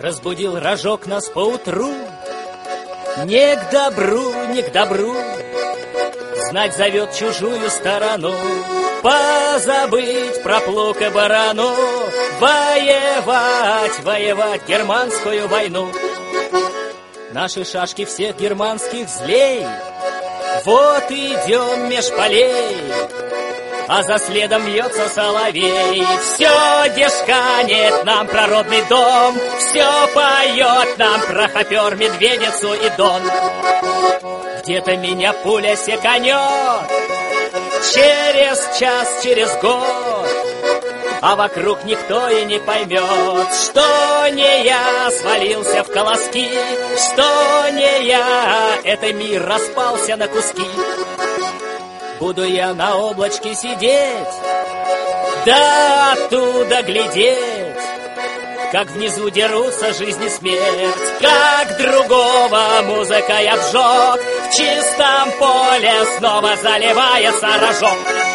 Разбудил рожок нас поутру. Не к добру, не к добру. Знать зовет чужую сторону. Позабыть про плуг и барану. Воевать, воевать германскую войну. Наши шашки всех германских злей. Вот идем меж полей, а за следом вьется соловей. Все дешканет нам про родный дом, все поет нам про хопер, медведицу и дон. Где-то меня пуля секанет, через час, через год, а вокруг никто и не поймет, что не я свалился в колоски, что не я, этот мир распался на куски. Буду я на облачке сидеть, да оттуда глядеть, как внизу дерутся жизнь и смерть, как другого музыка я обжег, в чистом поле снова заливается рожок.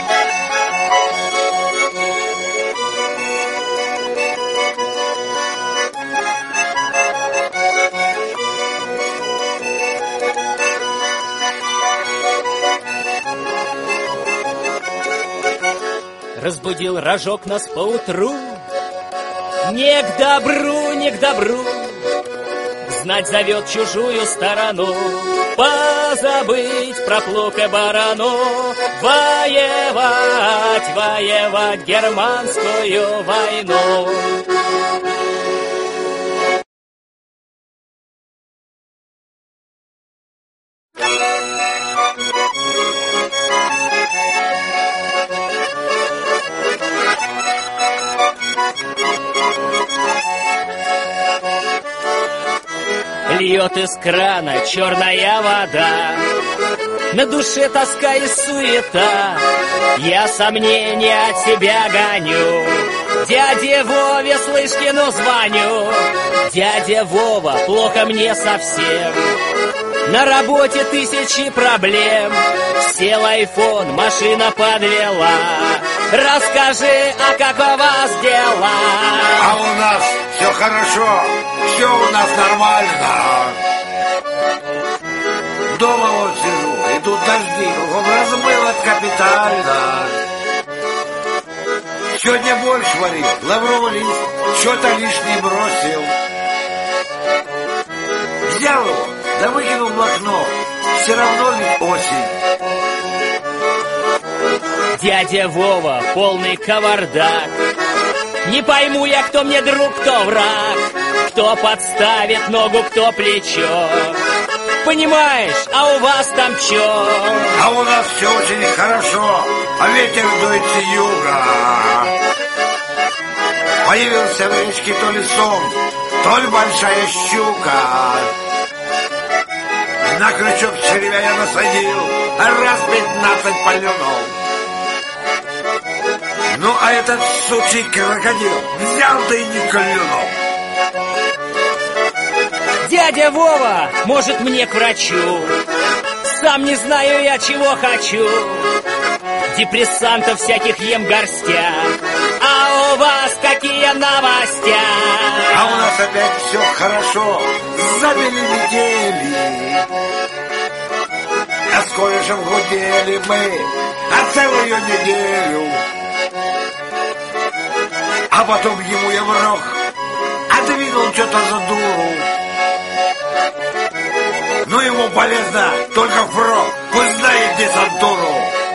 Разбудил рожок нас поутру. Не к добру, не к добру. Знать зовет чужую сторону. Позабыть про плуг и барану. Воевать, воевать германскую войну. Льет из крана черная вода, на душе тоска и суета. Я сомнения от себя гоню, дяде Вове Слышкину звоню. Дядя Вова, плохо мне совсем, на работе тысячи проблем. Сел айфон, машина подвела. Расскажи, а как у вас дела? А у нас все хорошо, все у нас нормально. Дома вот сижу, идут дожди, размыло капитально. Сегодня борщ варил, лавровый лист, что-то лишнее бросил. Взял его, да выкинул в окно, все равно ведь осень. Дядя Вова, полный кавардак. Не пойму я, кто мне друг, кто враг, кто подставит ногу, кто плечо. Понимаешь, а у вас там чё? А у нас все очень хорошо, а ветер дует с юга. Появился в речке то ли сом, то ли большая щука. На крючок червя я насадил, раз 15 полюнул. Ну, а этот сучий крокодил взял да и не клюнул. Дядя Вова, может мне к врачу? Сам не знаю я, чего хочу. Депрессантов всяких ем горстя. А у вас какие новостя? А у нас опять все хорошо, забили метели. А с колледжем гудели мы, а целую неделю. А потом ему я в рог отвинул что-то за дуру. Ну ему полезно только впрок, пусть знает десантуру.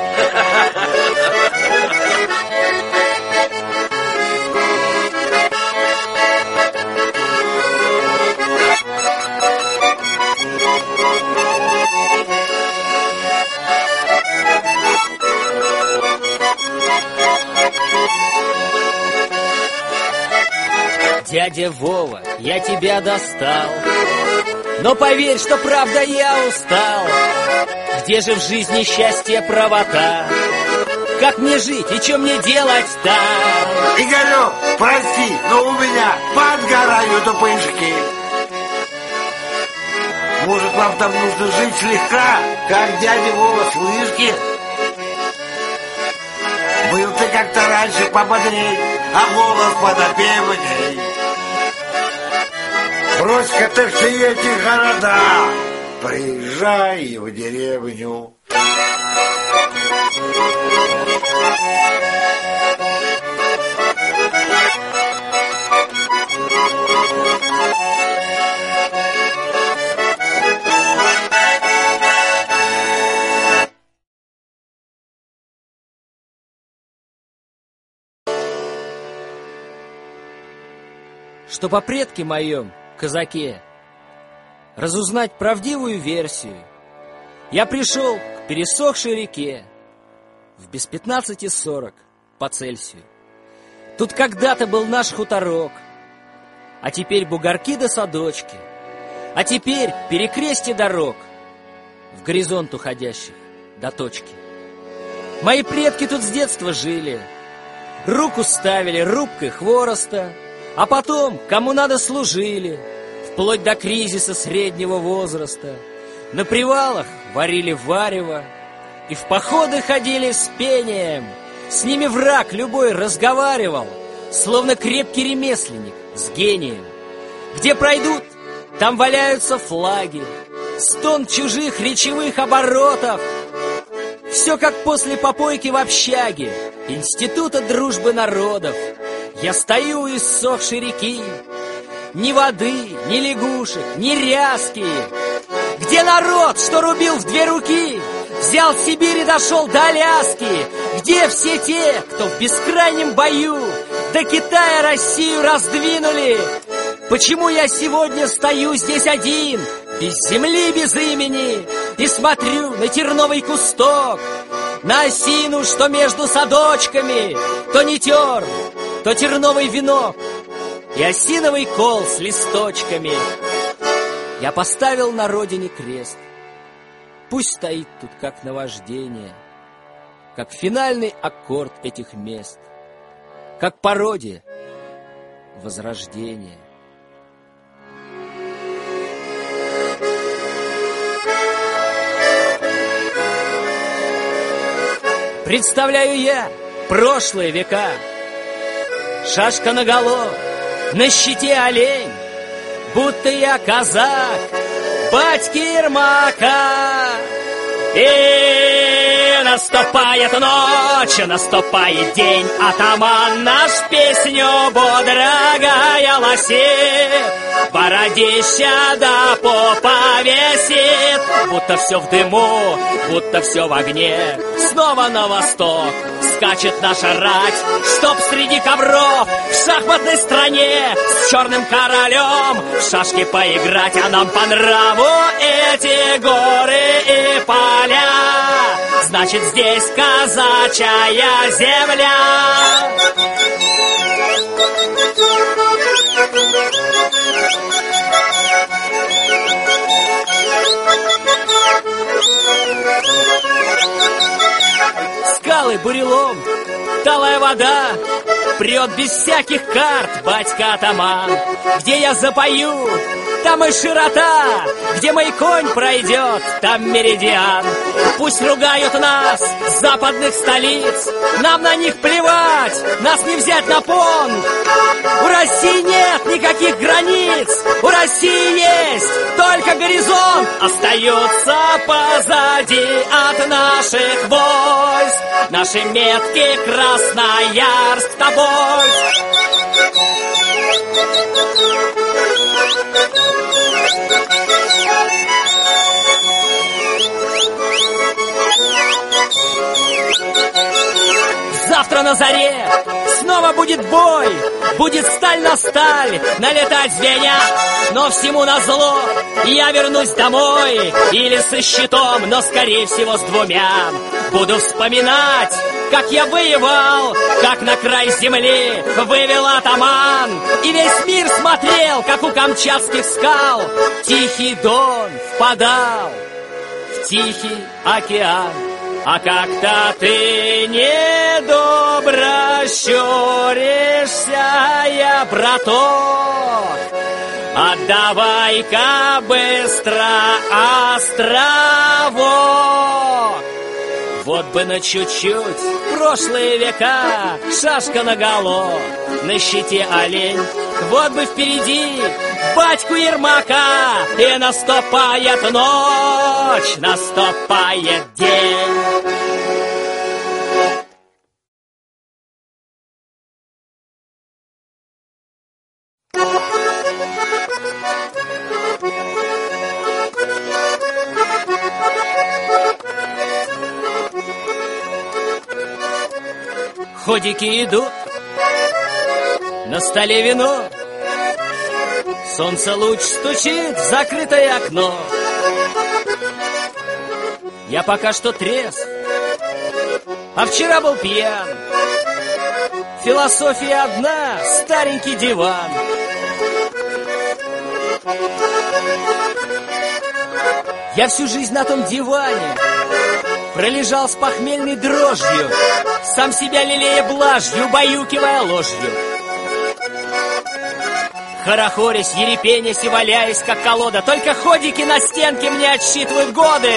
Дядя Вова, я тебя достал, но поверь, что правда я устал. Где же в жизни счастье, правота? Как мне жить и что мне делать-то? Игорек, прости, но у меня подгорают пышки. Может, вам там нужно жить слегка, как дядя Вова Слышкин? Был ты как-то раньше пободрей, а голос подопевней. Брось-ка ты все эти города, приезжай в деревню. Чтоб о предке моем, казаке, разузнать правдивую версию, я пришел к пересохшей реке в без 15:40 по Цельсию. Тут когда-то был наш хуторок, а теперь бугорки да садочки, а теперь перекрестье дорог в горизонт уходящих до точки. Мои предки тут с детства жили, руку ставили рубкой хвороста, а потом, кому надо, служили, вплоть до кризиса среднего возраста. На привалах варили варево и в походы ходили с пением. С ними враг любой разговаривал, словно крепкий ремесленник с гением. Где пройдут, там валяются флаги, стон чужих речевых оборотов. Все как после попойки в общаге Института дружбы народов. Я стою у иссохшей реки, ни воды, ни лягушек, ни ряски. Где народ, что рубил в 2 руки, взял Сибирь и дошел до Аляски? Где все те, кто в бескрайнем бою до Китая Россию раздвинули? Почему я сегодня стою здесь один, без земли, без имени, и смотрю на терновый кусток, на осину, что между садочками, то не терн, то терновый венок и осиновый кол с листочками. Я поставил на родине крест. Пусть стоит тут как наваждение, как финальный аккорд этих мест, как пародия возрождения. Представляю я прошлые века, шашка наголо, на щите олень, будто я казак батьки Ермака. И наступает ночь, наступает день, атаман наш песню бодрая лосит, бородища до попа висит, будто все в дыму, будто все в огне. Снова на восток скачет наша рать, чтоб среди ковров в шахматной стране с черным королем в шашки поиграть. А нам по нраву эти горы и поля, значит, здесь казачья земля. Скалы, бурелом, талая вода, прет без всяких карт батька-атаман. Где я запою, там и широта, где мой конь пройдет, там меридиан. Пусть ругают нас с западных столиц, нам на них плевать, нас не взять на понт. У России нет никаких границ, у России есть только горизонт. Остаются позади от наших войск наши метки Красноярск, Тобольск. Завтра на заре снова будет бой, будет сталь на сталь налетать звеня. Но всему назло я вернусь домой, или со щитом, но скорее всего с 2. Буду вспоминать, как я воевал, как на край земли вывел атаман, и весь мир смотрел, как у камчатских скал Тихий Дон впадал в Тихий океан. А как-то ты недобро щуришься, я, браток, отдавай-ка быстро островок. Вот бы на чуть-чуть прошлые века, шашка наголо, на щите олень. Вот бы впереди батьку Ермака, и наступает ночь, наступает день. Ходики идут, на столе вино, солнце луч стучит в закрытое окно. Я пока что трезв, а вчера был пьян. Философия одна, старенький диван. Я всю жизнь на том диване пролежал с похмельной дрожью, сам себя лелея блажью, баюкивая ложью. Хорохорясь, ерепенясь и валяясь, как колода, только ходики на стенке мне отсчитывают годы.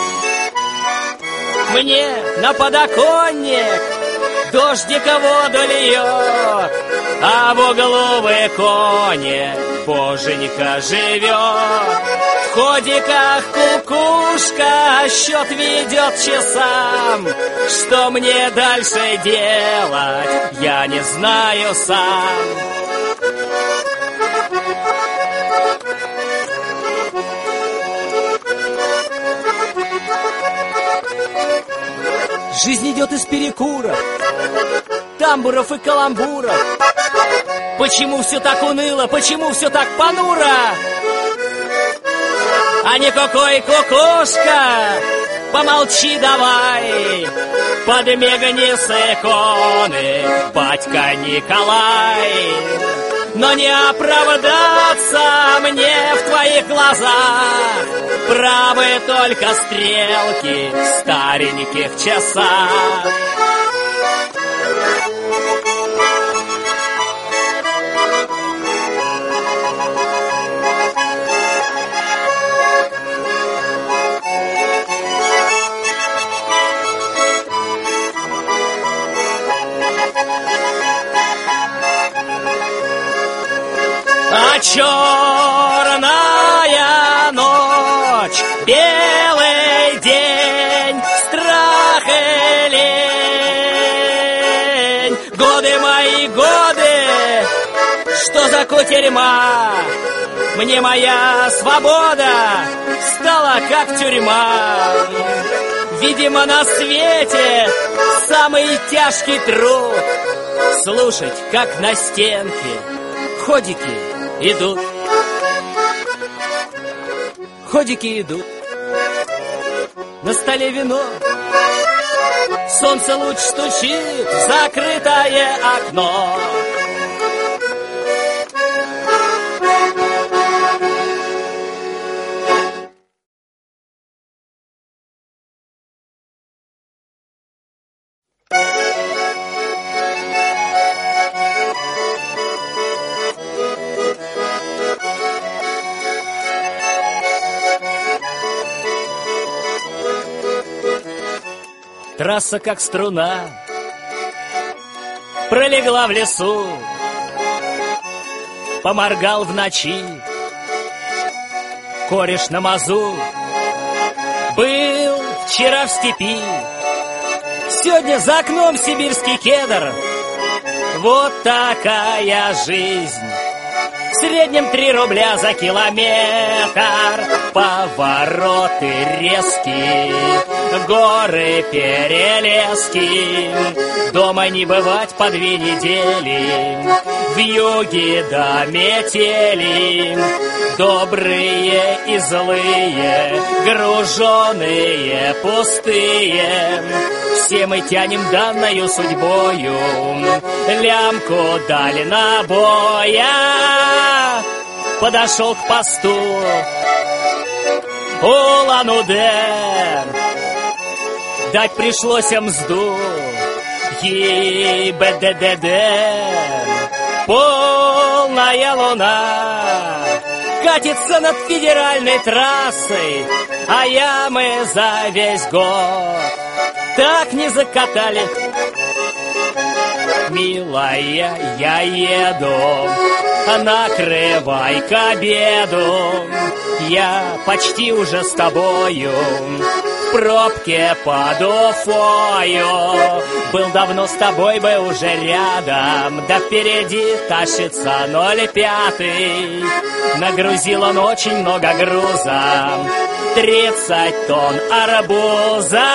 Мне на подоконник дождика воду льет, а в углу в иконе боженька живет. В ходиках кукушка счет ведет часам. Что мне дальше делать, я не знаю сам. Жизнь идет из перекуров, тамбуров и каламбуров. Почему все так уныло, почему все так понуро? А не какой кукушка, помолчи давай, подмигни с иконы, батька Николай. Но не оправдаться мне в твоих глазах, правы только стрелки стареньких часах. А черная ночь, белый день, страх и лень. Годы мои, годы, что за кутерьма? Мне моя свобода стала как тюрьма. Видимо, на свете самый тяжкий труд слушать, как на стенке ходики идут. Ходики идут, на столе вино, солнце луч стучит в закрытое окно. Трасса как струна пролегла в лесу, поморгал в ночи кореш на мазу. Был вчера в степи, сегодня за окном сибирский кедр. Вот такая жизнь. В среднем 3 рубля за километр. Повороты резкие, горы, перелески. Дома не бывать по 2 недели. Вьюги да метели, добрые и злые, груженые, пустые. Все мы тянем данною судьбою лямку дальнобоя. Подошел к посту Улан-Удэ, дать пришлось мзду. ЕБДДД, полная луна катится над федеральной трассой, а ямы за весь год так не закатали. Милая, я еду накрывай к обеду. Я почти уже с тобою в пробке под Уфою. Был давно с тобой бы уже рядом, да впереди тащится 05. Нагрузил он очень много груза, 30 тонн арбуза.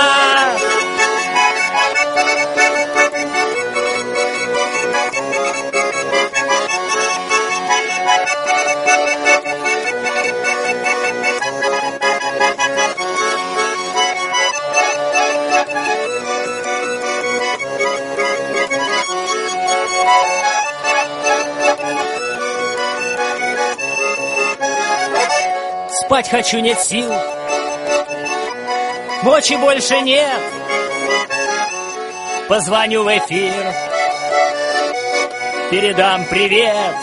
Спать хочу, нет сил, мочи больше нет. Позвоню в эфир, передам привет.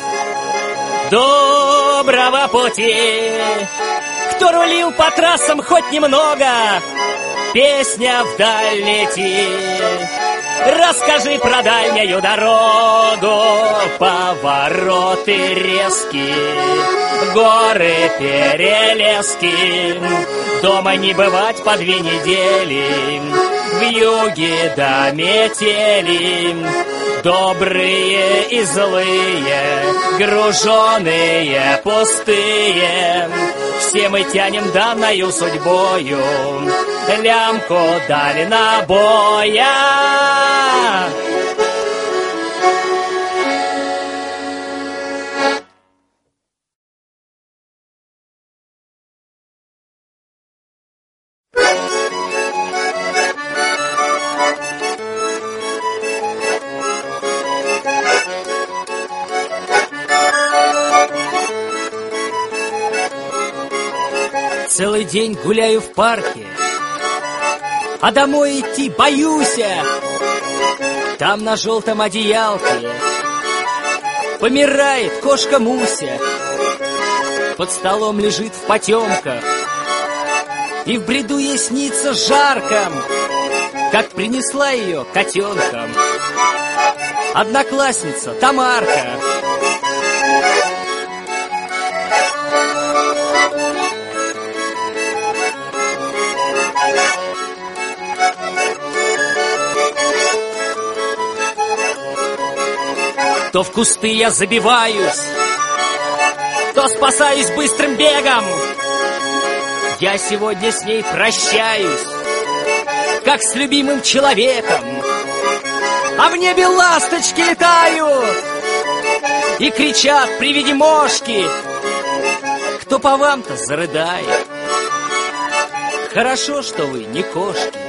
Доброго пути, кто рулил по трассам хоть немного, песня вдаль летит. Расскажи про дальнюю дорогу, повороты резкие, горы, перелески. Дома не бывать по 2 недели, вьюги да метели. Добрые и злые, груженые, пустые, все мы тянем данною судьбою лямку дальнобоя. Целый день гуляю в парке, а домой идти боюсь. Там на желтом одеялке помирает кошка Муся. Под столом лежит в потемках, и в бреду ей снится жарко, как принесла ее котенком одноклассница Тамарка. То в кусты я забиваюсь, то спасаюсь быстрым бегом. Я сегодня с ней прощаюсь, как с любимым человеком. А в небе ласточки летают и кричат при виде мошки. Кто по вам-то зарыдает? Хорошо, что вы не кошки.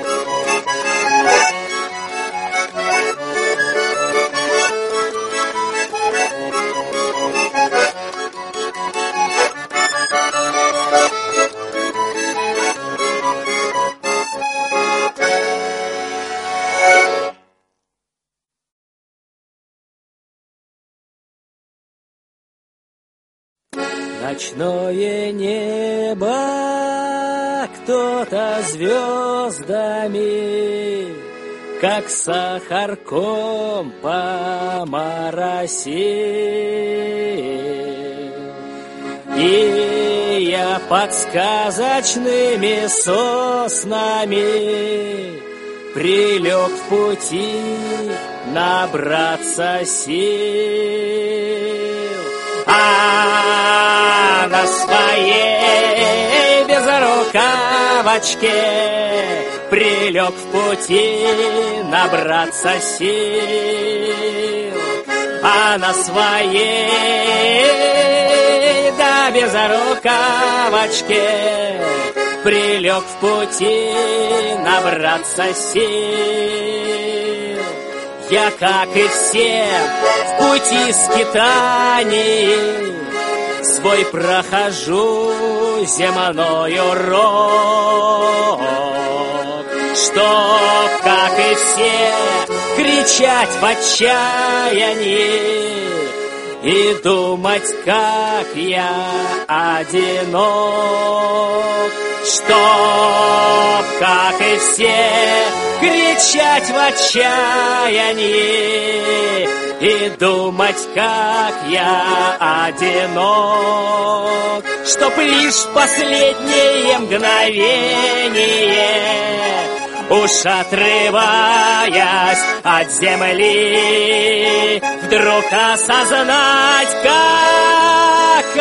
Ночное небо кто-то звездами, как сахарком поморосил. И я под сказочными соснами прилег в пути набраться сил. А на своей безрукавочке прилег в пути набраться сил. А на своей да безрукавочке прилег в пути набраться сил. Я, как и все, в пути скитаний свой прохожу земной урок, чтоб, как и все, кричать в отчаянии и думать, как я одинок. Чтоб, как и все, кричать в отчаянии и думать, как я одинок, чтоб лишь последнее мгновение, уж отрываясь от земли, вдруг осознать, как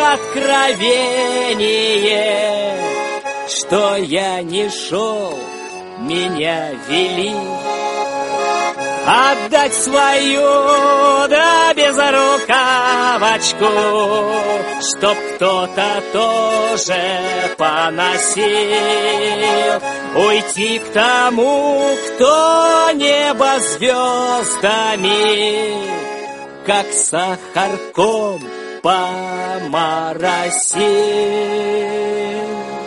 откровение, что я не шел, меня вели. Отдать свою, да безрукавочку, чтоб кто-то тоже поносил, уйти к тому, кто небо звездами, как сахарком поморосил.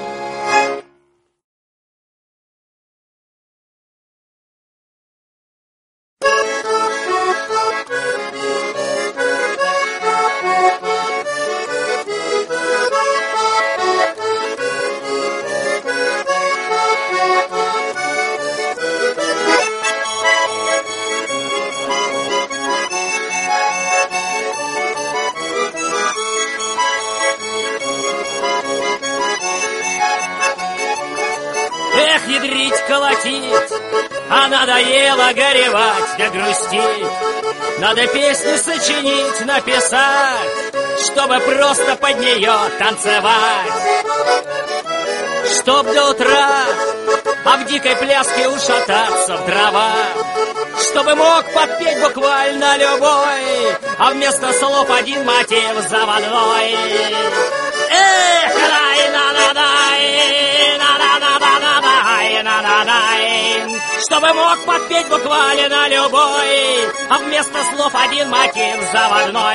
Эх, ядрить, колотить, а надоело горевать да грустить. Надо песню сочинить, написать, чтобы просто под нее танцевать. Чтоб до утра, а в дикой пляске ушататься в дрова. Чтобы мог подпеть буквально любой, а вместо слов один мотив заводной. Эх, рай-на-на-дай, на-на-на-на-на-дай, на-на-дай. Чтобы мог подпеть буквально любой, а вместо слов один мотив заводной.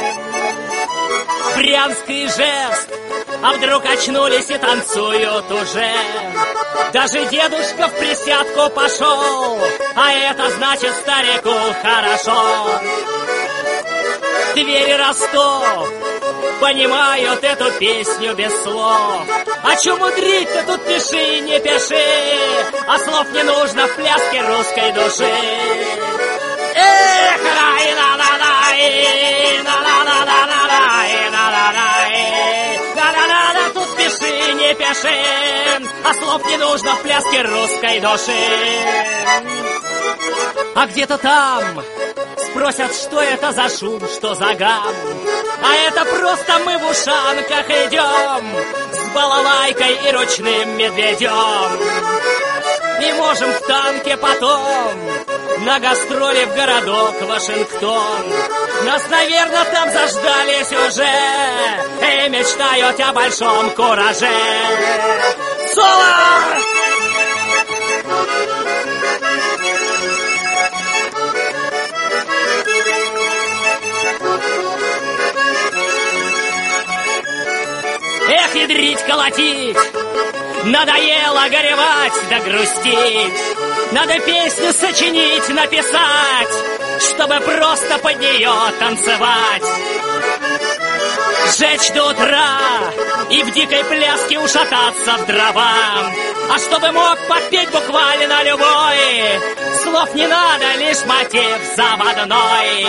Брянский жест, а вдруг очнулись и танцуют уже. Даже дедушка в присядку пошел, а это значит старику хорошо. Двери Ростов понимают эту песню без слов. А чё мудрить-то тут пиши, не пиши, а слов не нужно в пляске русской души. Эх, рай-на-на-дай, на-на-на-на-на-дай, на-на-дай, на-на-на-на, тут пиши, не пиши, а слов не нужно в пляске русской души. А где-то там спросят, что это за шум, что за гам. А это просто мы в ушанках идем с балалайкой и ручным медведем. И можем в танке потом на гастроли в городок Вашингтон. Нас, наверное, там заждались уже и мечтают о большом кураже. Соло! Эх, ядрить, колотить, надоело горевать да грустить. Надо песню сочинить, написать, чтобы просто под нее танцевать. Жечь до утра и в дикой пляске ушататься в дрова. А чтобы мог подпеть буквально любой, слов не надо, лишь мотив заводной.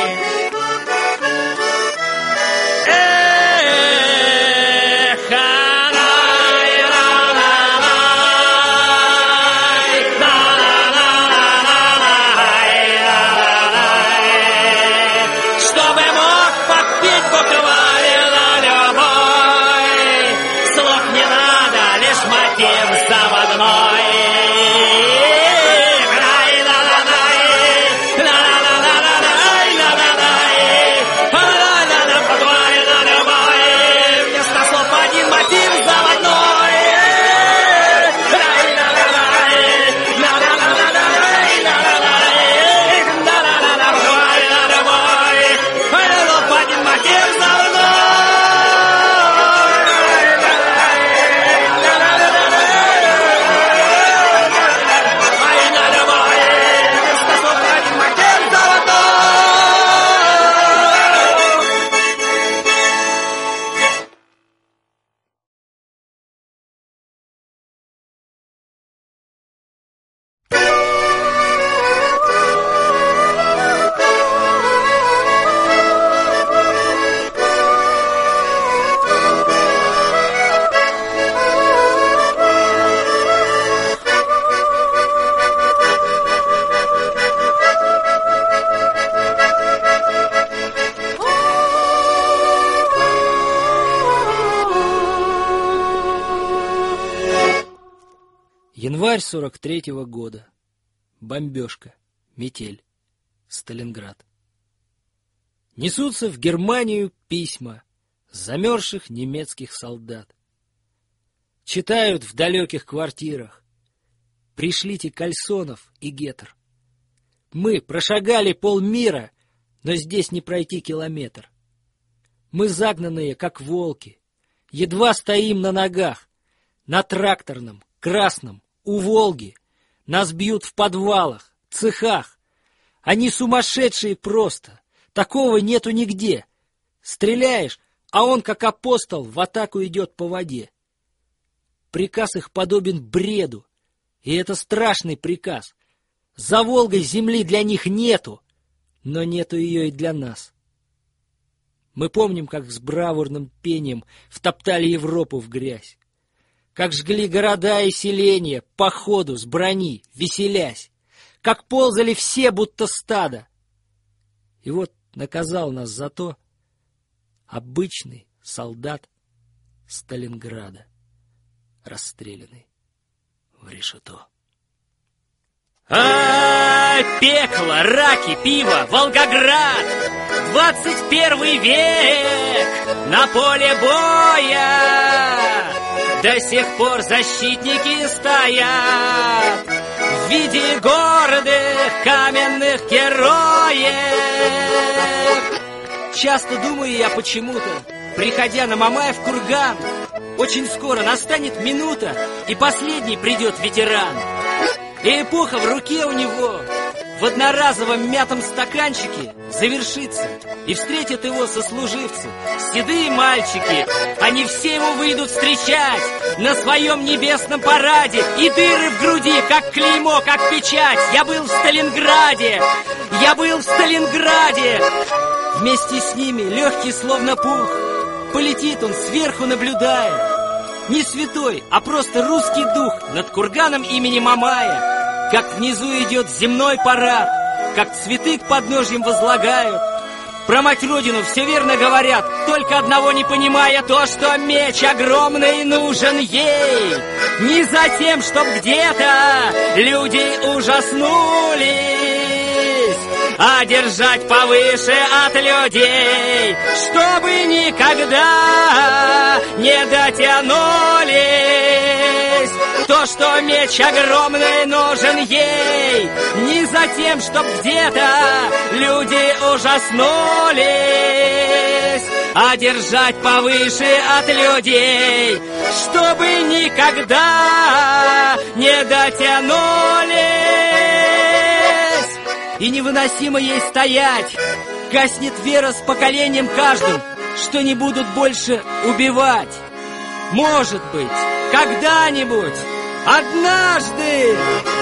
Январь 43-го года. Бомбежка. Метель. Сталинград. Несутся в Германию письма замерзших немецких солдат. Читают в далеких квартирах: пришлите кальсонов и гетер. Мы прошагали полмира, но здесь не пройти километр. Мы загнанные, как волки, едва стоим на ногах. На тракторном, красном, у Волги нас бьют в подвалах, цехах. Они сумасшедшие просто, такого нету нигде. Стреляешь, а он, как апостол, в атаку идет по воде. Приказ их подобен бреду, и это страшный приказ. За Волгой земли для них нету, но нету ее и для нас. Мы помним, как с бравурным пением втоптали Европу в грязь, как жгли города и селения по ходу с брони, веселясь, как ползали все, будто стадо. И вот наказал нас за то обычный солдат Сталинграда, расстрелянный в решето. Пекло, раки, пиво, Волгоград, 21 век, на поле боя до сих пор защитники стоят в виде гордых каменных героев. Часто думаю я почему-то, приходя на Мамаев курган, очень скоро настанет минута, и последний придет ветеран. И эпоха в руке у него в одноразовом мятом стаканчике завершится, и встретят его сослуживцы, седые мальчики. Они все его выйдут встречать на своем небесном параде, и дыры в груди, как клеймо, как печать. Я был в Сталинграде, я был в Сталинграде. Вместе с ними, легкий словно пух, полетит он сверху, наблюдая. Не святой, а просто русский дух над курганом имени Мамая. Как внизу идет земной парад, как цветы к подножьям возлагают. Про мать Родину все верно говорят, только одного не понимая: то, что меч огромный нужен ей не за тем, чтоб где-то люди ужаснулись, а держать повыше от людей, чтобы никогда не дотянулись. То, что меч огромный нужен ей не за тем, чтоб где-то люди ужаснулись, а держать повыше от людей, чтобы никогда не дотянулись. И невыносимо ей стоять, гаснет вера с поколением каждым, что не будут больше убивать. Может быть, когда-нибудь, однажды